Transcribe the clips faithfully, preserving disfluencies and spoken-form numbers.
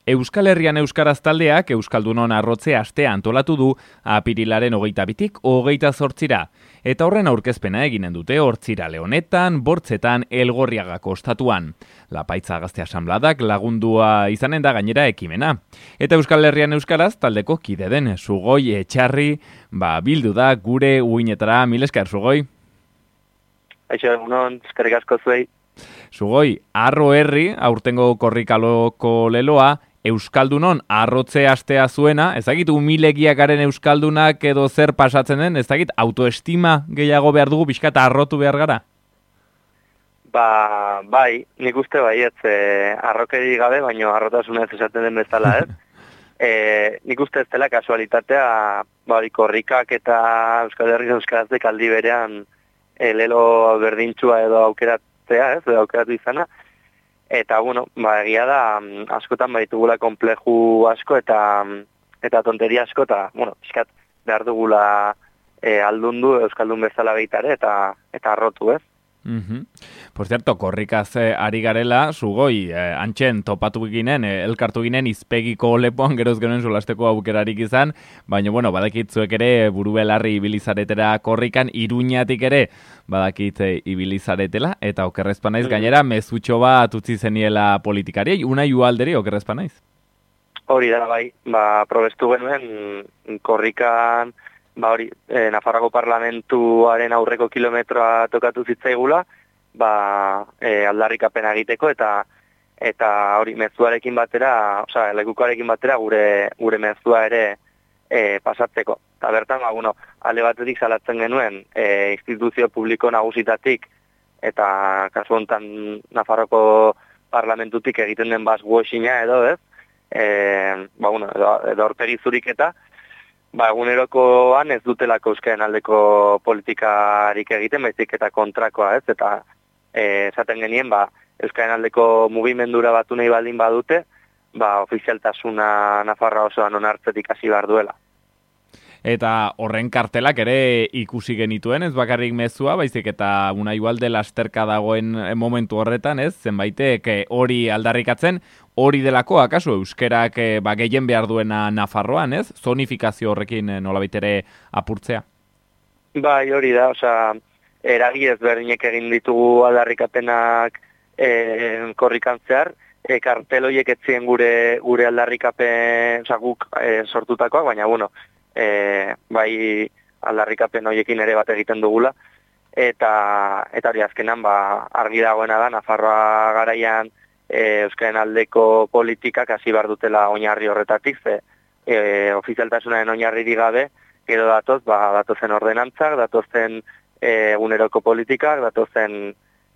Euskal Herrian Euskaraz taldeak Euskaldunon arrotze astea antolatu du apirilaren hogeita bitik hogeita zortzira. Eta horren aurkezpena eginen dute Hortzirale honetan, Bortzetan, Elgorriagako ostatuan. Lapaitza Gazte Asanbladak lagundua izanen da gainera ekimena. Eta Euskal Herrian Euskaraz taldeko kide den Sugoi Etxarri, ba, bildu da gure uinetara. Mil esker, Sugoi. Aixo, egunon, eskerrik asko zuei. Sugoi, arro herri, aurtengo korrikaloko leloa, Euskaldunon arrotze astea zuena, ezagit umilegiak garen Euskaldunak edo zer pasatzen den, ezagit autoestima gehiago behar dugu, pixkat arrotu behar gara? Ba, bai, nik uste bai, ez eh, arrokeri gabe, baino arrotasunez esaten den bezala, ez? e, nik uste ez dela kasualitatea, ba, korrikak eta Euskal Herri Euskarazek aldi berean e, lelo berdintxua edo aukeratzea, ez, edo aukeratu izana. Eta, bueno, ba, egia da, askotan baitugula konpleju asko eta eta tonteria asko, eta, bueno, eskat behar dugula e, aldundu Euskaldun bezala baitare eta eta arrotu, ez? Uh-huh. Por cierto, korrikaz eh, ari garela, Sugoi, eh, antxen topatu ginen, eh, elkartu ginen izpegiko lepoan geroz genen solasteko aukerarik izan, baina, bueno, badakit zuek ere burubelarri ibilizaretera korrikan, Iruñatik ere badakit eh, ibilizaretela, eta okerrezpanaiz gainera mezutxo bat utzi zeniela politikari, Unai Ualderi okerrezpanaiz? Hori da, bai, ba, probestu genuen korrikan, ba hori, e, Nafarroako parlamentuaren aurreko kilometroa tokatu zitzaigula, ba, e, aldarrikapena egiteko eta eta hori mezuarekin batera, osea, lekukoarekin batera gure gure mezua ere e, pasatzeko. Ta bertan, ba, bueno, alde batetik salatzen genuen e, instituzio publiko nagusitatik eta kasu hontan Nafarroako parlamentutik egiten den baswashinga edo, ez? E, ba, bueno, edo, edo aurpegi zuriketa, ba, egunerokoan ez dutelako euskaren aldeko politikarik egiten, baizik eta kontrakoa, ez? Eta e, esaten genien, ba, euskaren aldeko mugimendura batu nahi baldin badute, ba, ofizialtasuna Nafarroa osoan onartzetik hasi behar duela. Eta horren kartelak ere ikusi genituen, ez bakarrik mezua, baizik eta Unai Ualde lasterka dagoen momentu horretan, ez? Zenbaitek hori aldarrikatzen, hori delako, akaso, euskerak ba, gehien behar duena Nafarroan, ez? Zonifikazio horrekin nolabait ere apurtzea? Bai, hori da, osea, eragi ezberdinek egin ditugu aldarrikapenak e, korrikan zehar, e, kartel horiek etzien gure, gure aldarrikapen, osea, guk e, sortutakoak, baina, bueno, E, bai aldarrikapen horiekin ere bat egiten dugula, eta eta hori azkenan ba, argi dagoena da, Nafarroa garaian e, euskaren aldeko politikak hasi behar dutela oinarri horretatik, ze e, ofizialtasunaren oinarririk gabe, edo datoz, ba, datozen ordenantzak, datozen e, eguneroko politikak, datozen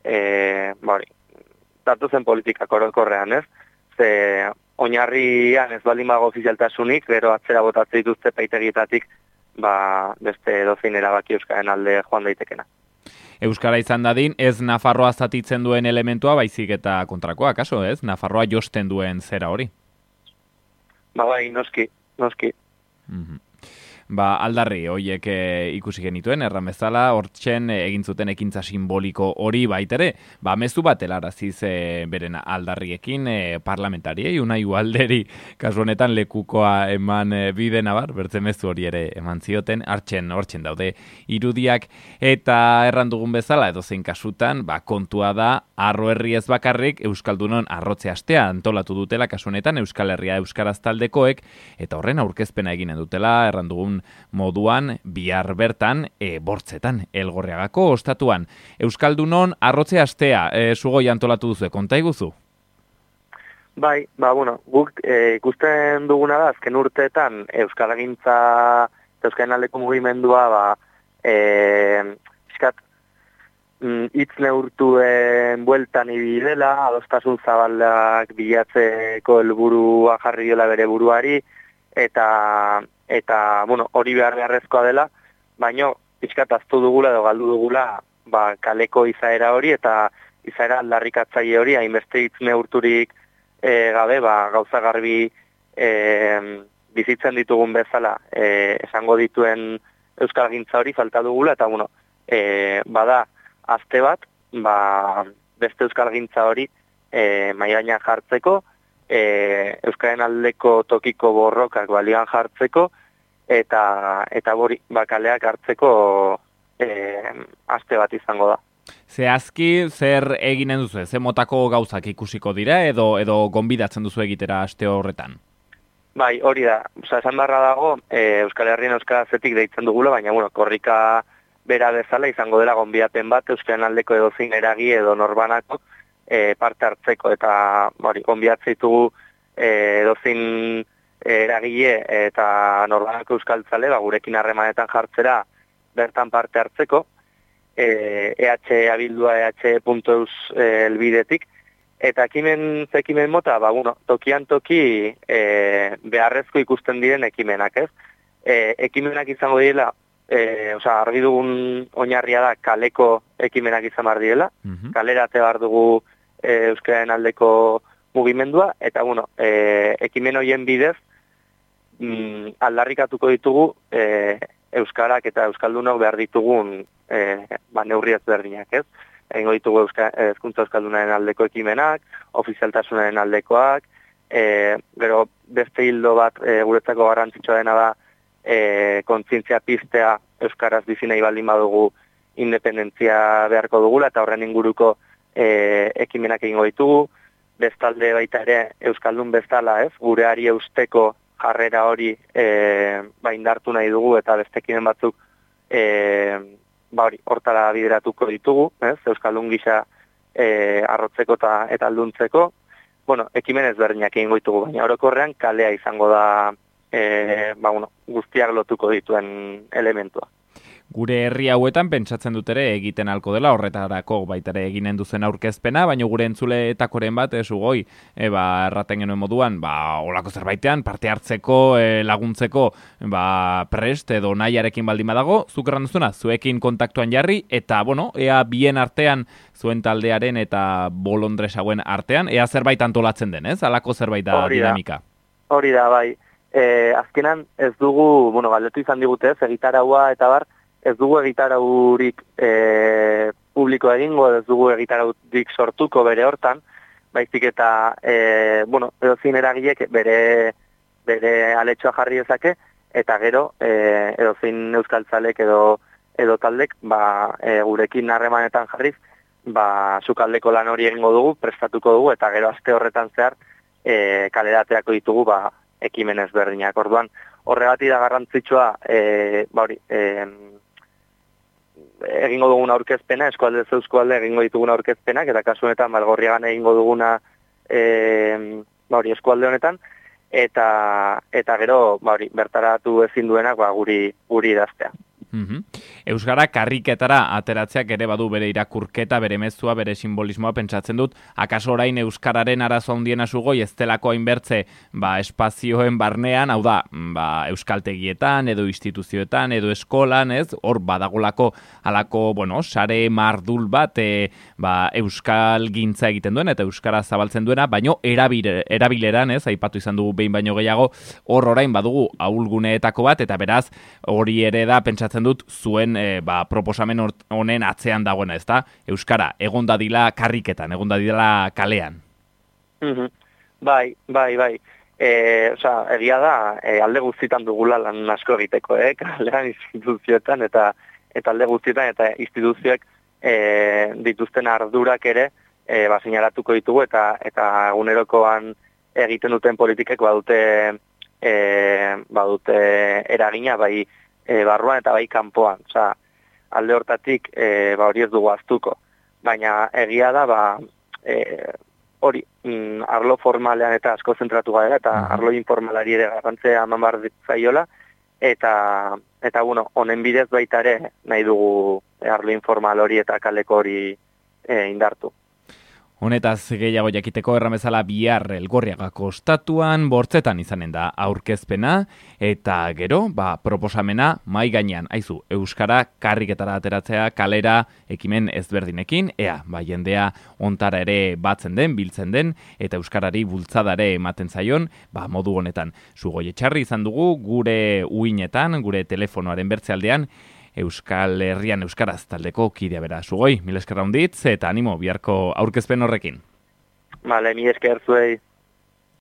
e, ba, datozen politikak orokorrean, ez? Ze oinarrian ez baldin bago ofizialtasunik, gero atzera botatze dituzte paitegietatik, ba, beste dozein erabaki euskaren alde joan daitekena. Euskara izan dadin, ez Nafarroa zatitzen duen elementua, baizik eta kontrakoa, kaso, ez? Nafarroa josten duen zera hori? Ba, bai, noski, noski. Mm-hmm. Ba, aldarri, horiek e, ikusi genituen, erran bezala, hortzen e, egin zuten ekintza simboliko hori baitere, ba, mezu bat helaraziz e, beren aldarriekin e, parlamentariei, Unai Ualderi kasu honetan lekukoa eman e, bide nabar, bertze mezu hori ere eman zioten, hartzen, hortzen daude irudiak, eta erran dugun bezala, edo zein kasutan, ba, kontua da, arro herri ez bakarrik, Euskaldunon arrotze astea antolatu dutela, kasu honetan, Euskal Herria Euskaraz taldekoek, eta horren aurkezpena eginen dutela, erran dugun moduan bihar bertan e, Bortzetan, Elgorriagako ostatuan. Euskaldunon arrotze astea, e, Sugoi antolatu duzu, konta iguzu? Bai, ba, bueno, guk e, ikusten duguna da, azken urteetan Euskalagintza, Euskaren aldeko mugimendua, ba, e, iskat, hitz neurtuen bueltan ibidela, adostasun zabalak bilatzeko helburua jarri diola bere buruari, eta eta, bueno, hori behar beharrezkoa dela, baino, pixkat aztu dugula edo galdu dugula, ba, kaleko izaera hori, eta izaera aldarrikatzaile hori, hainbeste hitz neurturik e, gabe, ba, gauza garbi e, bizitzen ditugun bezala, e, esango dituen euskalgintza hori falta dugula, eta, bueno, e, bada, azte bat, ba, beste euskalgintza hori e, mailainan jartzeko, e, Euskaren aldeko tokiko borrokak balioan jartzeko, eta eta bori, bakaleak hartzeko e, aste bat izango da. Zehazki, zer eginen duzu, ze motako gauzak ikusiko dira, edo edo gonbidatzen duzu egitera aste horretan? Bai, hori da. Osa, esan barra dago, e, Euskal Herrien Euskarazetik deitzen dugula, baina, bueno, korrika bera bezala izango dela gonbidapen bat, Euskaren aldeko edozein eragi edo norbanako e, parte hartzeko, eta hori, gonbidatzen ditugu e, edozein eragile eta norbanako euskaltzale, ba, gurekin harremanetan jartzera bertan parte hartzeko, e, EH abildua E H punto eus e, elbidetik, eta ekimen zekimen mota, ba, bueno, tokian toki e, beharrezko ikusten diren ekimenak, ez? E, ekimenak izango direla, e, osea, argi dugun oinarria da kaleko ekimenak izan behar direla, uh-huh. Kalera ate behar dugu e, Euskararen aldeko mugimendua, eta, bueno, e, ekimen horien bidez, mm, aldarrikatuko ditugu e, Euskarak eta Euskaldunok behar ditugun e, ba, neurri ezberdinak, ez? Egingo ditugu hezkuntza euskaldunaren aldeko ekimenak, ofizialtasunaren aldekoak, e, gero beste hildo bat e, guretzako garrantzitsua dena da e, kontzientzia piztea euskaraz bizi nahi baldin badugu independentzia beharko dugula, eta horren inguruko e, ekimenak egingo ditugu, bestalde baita ere euskaldun bezala, ez? Gureari eusteko jarrera hori e, ba, indartu nahi dugu, eta beste ekimen batzuk e, ba hori, hortara bideratuko ditugu, ez? Euskaldun gisa e, arrotzeko eta, eta alduntzeko, bueno, ekimen ezberdinak egingo ditugu, baina orokorrean kalea izango da e, ba, bueno, guztiak lotuko dituen elementua. Gure herri hauetan pentsatzen dut ere egiten alko dela, horretarako baita ere eginen duzen aurkezpena, baina gure entzuleetakoren bat, ez ugoi, e, ba, erraten genuen moduan, ba, olako zerbaitean, parte hartzeko, e, laguntzeko, ba, prest edo nahiarekin baldin badago, zuk erran duzuna, zuekin kontaktuan jarri, eta, bueno, ea bien artean, zuen taldearen eta bolondres hauen artean, ea zerbait antolatzen den, ez? Alako zerbait da dinamika. Hori da, bai. E, azkenan ez dugu, bueno, galdetu izan digute, ez, egitaraua eta bar, ez dugu egitaraurik e, publiko egingo, ez dugu egitaraurik sortuko bere hortan, baizik eta, e, bueno, edozin eragilek bere, bere aletxoa jarri ezake, eta gero, e, edozin euskaltzalek edo, edo taldek, ba, e, gurekin harremanetan jarriz, ba, sukaldeko lan hori egingo dugu, prestatuko dugu, eta gero aste horretan zehar, e, kalerateako ditugu, ba, ekimen ezberdinak. Orduan, horregatik da garrantzitsua, e, ba hori, e, egingo duguna aurkezpena, eskualde zeuzkualde egingo dituguna aurkezpenak, eta kasu honetan Malgorriagan egingo duguna e, ba hori, eskualde honetan, eta eta gero ba hori, bertaratu ezin duenak ba, guri guri idaztea. Mm-hmm. Euskara karriketara ateratzeak ere badu bere irakurketa, bere mezua, bere simbolismoa, pentsatzen dut, akaso orain euskararen arazo handiena zugoi ez delako hainbertze ba, espazioen barnean, hau da, ba, euskaltegietan, edo instituzioetan, edo eskolan, ez, hor badagolako alako, bueno, sare mardul bat, e, ba, euskal gintza egiten duen, eta euskara zabaltzen duena, baino erabile, erabileran, ez, aipatu izan dugu behin baino gehiago, hor orain badugu ahulguneetako bat, eta beraz, hori ere da, pentsatzen dut zuen e, ba, proposamen honen atzean dagoena, ezta? Euskara, egon dadila karriketan, egon dadila kalean. Mm-hmm. Bai, bai, bai. E, oza, egia da, e, alde guztietan dugula lan asko egiteko, eh? Kalean instituzioetan, eta, eta alde guztietan, eta instituzioek e, dituzten ardurak ere, e, ba, sinalatuko ditugu, eta, eta egunerokoan egiten duten politikek badute, e, badute eragina, bai, E, barruan eta bai kanpoan, osea, alde hortatik e, ba hori ez dugu aztuko. Baina egia da, ba, e, hori, mm, arlo formalean eta asko zentratu gara, eta arlo informalari ere garrantzea eman behar zaiola, eta, eta bueno, honen bidez baita ere nahi dugu arlo informal hori eta kaleko hori e, indartu. Honetaz gehiago jakiteko erramezala bihar Elgorriagako ostatuan bortzetan izanen da aurkezpena, eta gero, ba, proposamena mai gainean, aizu, euskara karriketara ateratzea kalera ekimen ezberdinekin, ea, ba, jendea ontara ere batzen den, biltzen den, eta euskarari bultzadare ematen zaion, ba, modu honetan. Zugoi etxarri izan dugu, gure uinetan, gure telefonoaren bertzealdean, Euskal Herrian Euskaraz taldeko kidea bera. Zugoi, mil esker raunditz, eta animo, biharko aurkezpen horrekin. Bale, mil esker zuei.